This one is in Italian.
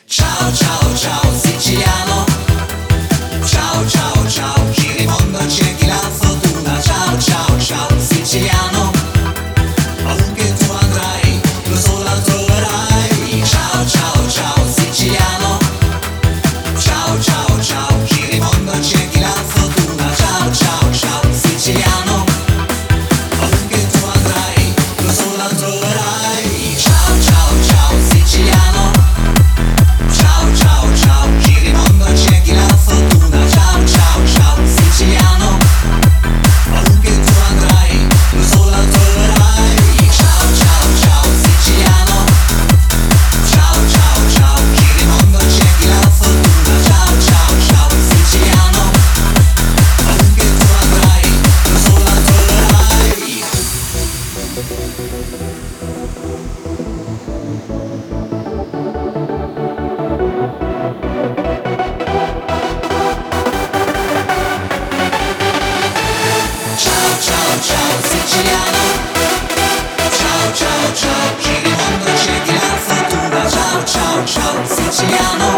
Ciao ciao ciao siciliano, ciao ciao ciao, giri mondo cerchi la fortuna. Ciao ciao ciao siciliano, ovunque tu andrai, lo solo la troverai. Ciao ciao ciao siciliano, ciao ciao ciao, giri mondo cerchi la fortuna. Ciao ciao ciao siciliano, ovunque tu andrai, lo solo la troverai. Ciao ciao ciao siciliano, ciao ciao ciao, giri mondo cerchi la fortuna. Ciao ciao ciao siciliano, ovunque tu andrai, lo solo la troverai. Ciao ciao ciao siciliano, ciao ciao ciao, giri mondo cerchi la fortuna. Ciao ciao ciao siciliano, ovunque tu andrai, lo solo la troverai. Ciao ciao ciao siciliano, ciao ciao ciao, giri mondo cerchi la fortuna. Ciao ciao ciao siciliano,